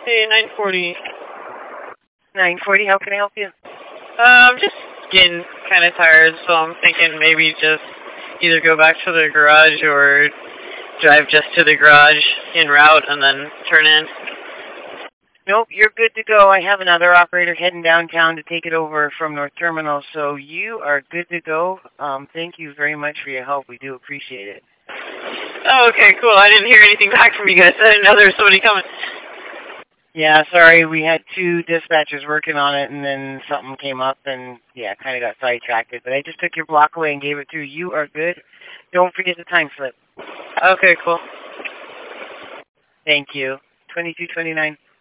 Hey, 940. 940, how can I help you? I'm just getting kind of tired, so I'm thinking maybe just either go back to the garage or drive just to the garage en route and then turn in. Nope, you're good to go. I have another operator heading downtown to take it over from North Terminal, so you are good to go. Thank you very much for your help. We do appreciate it. Oh, okay, cool. I didn't hear anything back from you guys. I didn't know there was somebody coming. Yeah, sorry, we had 2 dispatchers working on it, and then something came up, and yeah, kind of got sidetracked. But I just took your block away and gave it to you. You are good. Don't forget the time slip. Okay, cool. Thank you. 2229.